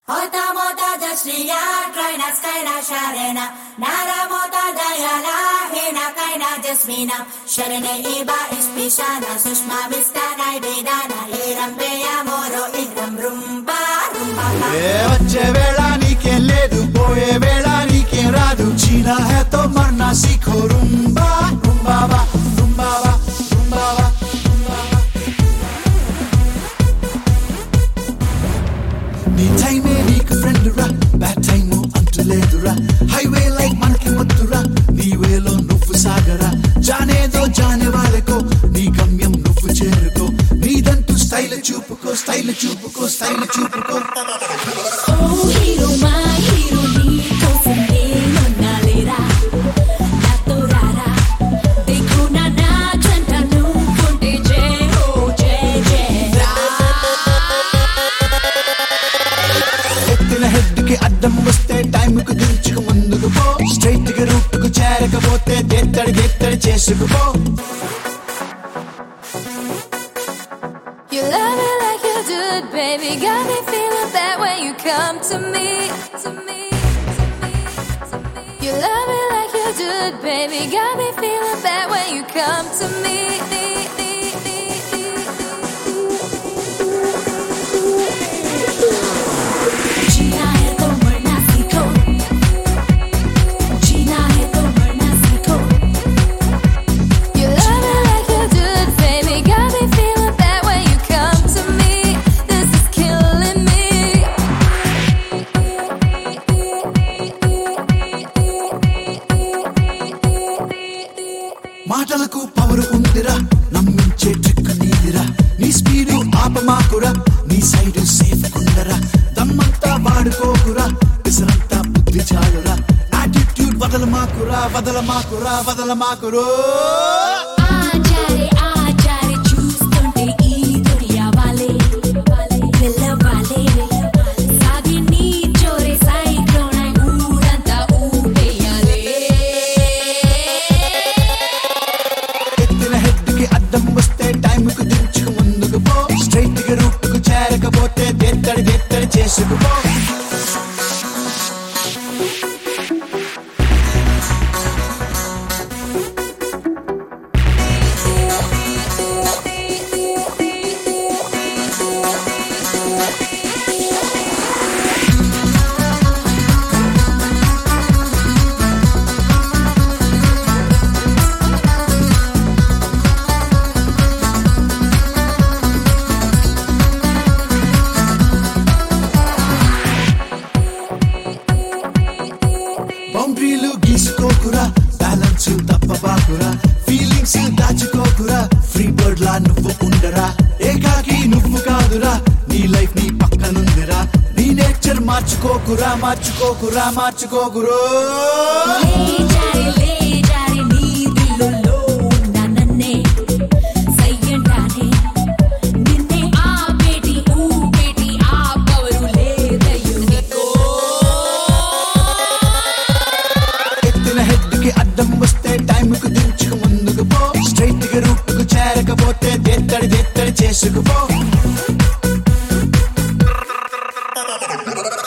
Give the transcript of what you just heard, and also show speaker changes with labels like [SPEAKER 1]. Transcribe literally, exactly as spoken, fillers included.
[SPEAKER 1] Hota mota jasriya, traina skaina sharena, nara mota dayala, hena kaina jasmina, sharene iba ispishana, sushma mistana vedana, irambeya moro idram rumba rumba.
[SPEAKER 2] बच्चे वेला नीके लेदु बोए वेला नीके रादु जीना है तो मरना सीखो रुम्बा रुम्बा बा रुम्बा बा रुम्बा बा नी टाइम में नीक फ्रेंड रा बैड टाइम मो अंतुलेदुरा हाईवे लाइक मन के मधुरा नी वेलो नुफ्फु सागरा जाने दो जाने वाले को नी गम्यम नुफ्फु చేరుకో నీదంటూ స్టైల్ చూపుకో స్టైల్ చూపుకో స్టైల్ చూపుకో
[SPEAKER 1] Oh hero my hero నీ కోసం నేనున్నాలేరా నాతో రారా देखो ना నా జంట నువ్వుంటే జై హో జై జై రా
[SPEAKER 2] ఎత్తిన హెడ్ కి అడ్డం వస్తే టైం కు దించుకు ముందుకు పో స్ట్రైట్ గా రూట్ కు చేరకపోతే దేత్తడి దేత్తడి చేసుకుపో
[SPEAKER 1] You love me like you do it, baby. Got me feeling that when you come to me, to me, to me, to me. You love me like you do it, baby. Got me feeling that when you come to me. जीना है तो मरना सीखो. जीना है तो मरना सीखो. You love me like you do it, baby. Got me feeling that when you come to me. This is killing me.
[SPEAKER 2] మాటలకు power ఉందిరా నమ్మించే ట్రిక్ నీదిరా నీ స్పీడు ఆపమాకురా నీ సైడ్ సేఫ్ కుందరా దమ్మంతా వాడుకోకురా పిసరంతా బుద్ధి చాలురా యాటిట్యూడ్ వదలమాకురా వదలమాకురా వదలమాకురో
[SPEAKER 1] आजा रे आजा रे చూస్తుంటే ఈ దునియా వాలే పిల్లవాలే సాగి నీ జోరే సైక్లోన్ ఐ ఊరంతా ఊపేయాలే
[SPEAKER 2] ఎత్తిన హెడ్ కి అడ్డం వస్తే టైం కు దించుకు ముందుకు పో స్ట్రైట్ గా రూట్ కు చేరకపోతే దేత్తడి దేత్తడి చేసుకుపో బౌండరీలు గీసుకోకురా బ్యాలెన్స్ తప్పబాకురా ఫీలింగ్స్ దాచుకోకురా ఫ్రీ బర్డ్ లా నువ్వు ఉండరా ఏకాకి నువ్వు కాదురా నీ లైఫ్ నీ పక్కనుందిరా నీ నేచర్ మార్చుకోకురా మార్చుకోకురా మార్చుకోకురో
[SPEAKER 1] లే జారే లే జారే నీ దిల్లులో ఉన్న నన్నే సయ్యంటానే నిన్నే ఆ బేటి ఊ బేటి ఆ పవరు లేదయ్యో నీకో
[SPEAKER 2] ఎత్తిన హెడ్ కి అడ్డం వస్తే టైం కు దించుకు ముందుకు పో స్ట్రైట్ గా రూట్ కు చేరకపోతే దేత్తడి దేత్తడి చేసుకుపో